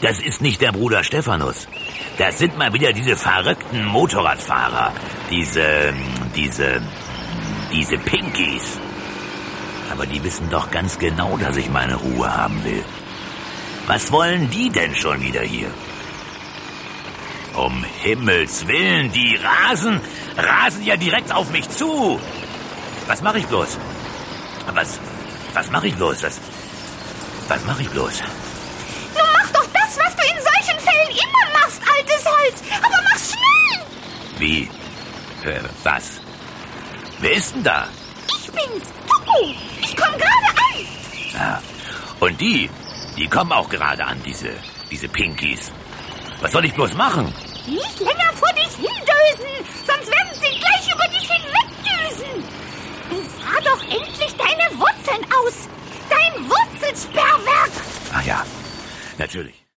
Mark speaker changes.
Speaker 1: Das ist nicht der Bruder Stephanus. Das sind mal wieder diese verrückten Motorradfahrer. Diese Pinkies. Aber die wissen doch ganz genau, dass ich meine Ruhe haben will. Was wollen die denn schon wieder hier? Um Himmels Willen, die rasen ja direkt auf mich zu. Was mache ich bloß? Was mache ich bloß? Was mache ich bloß?
Speaker 2: Nun mach doch das, was du in solchen Fällen immer machst, altes Holz. Aber mach's schnell.
Speaker 1: Wie? Was? Wer ist denn da?
Speaker 2: Ich bin's, Tuku. Ich komm gerade an.
Speaker 1: Ja. Und die kommen auch gerade an, diese Pinkies. Was soll ich bloß machen?
Speaker 2: Nicht länger vor dich hindösen, sonst werden sie gleich über dich hinwegdüsen. Fahr doch endlich deine Wurzeln aus. Dein Wurzelsperrwerk.
Speaker 1: Ach ja, natürlich.